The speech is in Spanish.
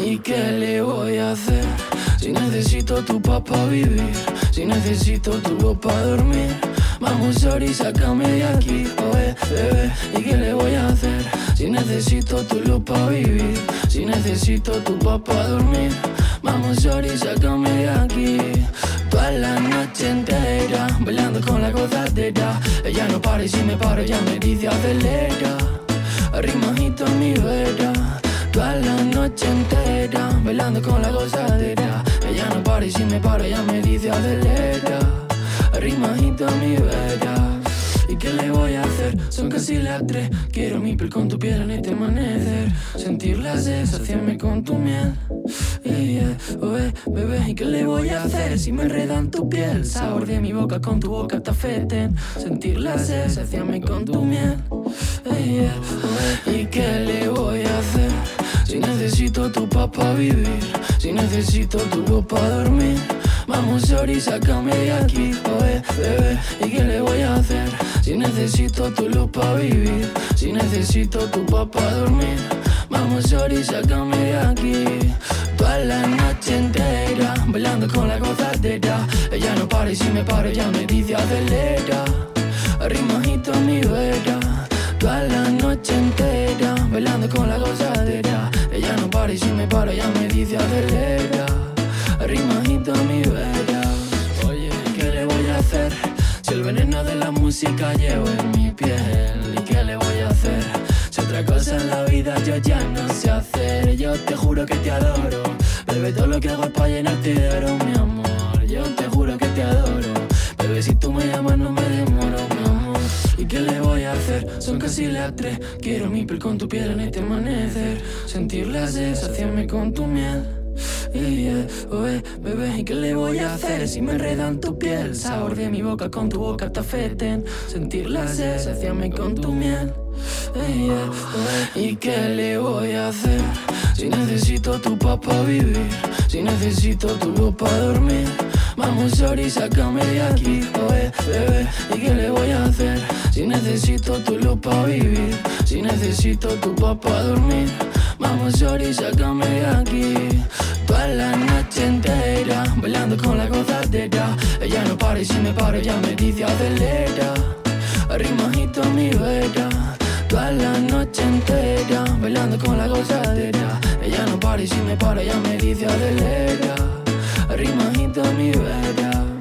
¿Y qué le voy a hacer? Si necesito tu pa' vivir, si necesito tu luz pa' dormir. Vamos, sorry, sácame de aquí, oye, bebé. ¿Y qué le voy a hacer? Si necesito tu luz pa' vivir, si necesito tu pa' dormir. Vamos, sorry, sácame de aquí. Toda la noche entera, bailando con la gozadera. Ella no para y si me paro ya me dice acelera. Rimajito en mi vera. Toda la noche entera, bailando con la gozadera. Ella no para y si me paro ya me dice acelera. Rimajito en mi vera. ¿Y qué le voy a hacer? Son casi las 3. Quiero mi piel con tu piel en este amanecer. Sentir la sed, saciarme con tu miel. Bebé, ¿y qué le voy a hacer? Si me enredan tu piel, sabor de mi boca con tu boca te afecten. Sentir la sed, saciarme con tu miel. ¿Y qué le voy a hacer? Si necesito tu pa' vivir, si necesito tu luz pa' dormir. Vamos, sorry, sácame de aquí, oye, bebé. ¿Y qué le voy a hacer? Si necesito tu luz pa' vivir, si necesito tu pa' dormir. Vamos, sorry, sácame de aquí. Toda la noche entera, bailando con la gozadera. Ella no para y si me paro ya me dice acelera. Rimajito en mi vera. Toda la noche entera, bailando con la gozadera. Ella no para y si me paro ya me dice acelera. Rimajito en mi vera. Oye, ¿qué le voy a hacer? Si el veneno de la música llevo en mi piel. ¿Y qué le voy a hacer? Si otra cosa en la vida yo ya no sé hacer. Yo te juro que te adoro. Bebé, todo lo que hago es pa' llenarte de oro, mi amor. Yo te juro que te adoro. Bebé, si tú me llamas no me demoro, mi amor. ¿Y qué le voy a hacer? Son casi las 3. Quiero mi piel con tu piel en este amanecer. Sentir la sed, saciarme con tu miel. Bebé, ¿y qué le voy a hacer? Si me enredan tu piel, sabor de mi boca con tu boca te afecten. Sentir la sed, saciarme con tu miel. ¿Y qué le voy a hacer? Si necesito tu pa' vivir, si necesito tu luz pa' dormir. Vamos, sorry, sácame de aquí, oye, bebé. ¿Y qué le voy a hacer? Si necesito tu luz pa' vivir, si necesito tu pa' dormir. Vamos, sorry, sácame de aquí. Toda la noche entera, bailando con la gozadera. Ella no para y si me paro ya me dice acelera. Rimajito en mi vera. Toda la noche entera, bailando con la gozadera. Ella no para y si me para ya me dice acelera. Rimajito en mi vera.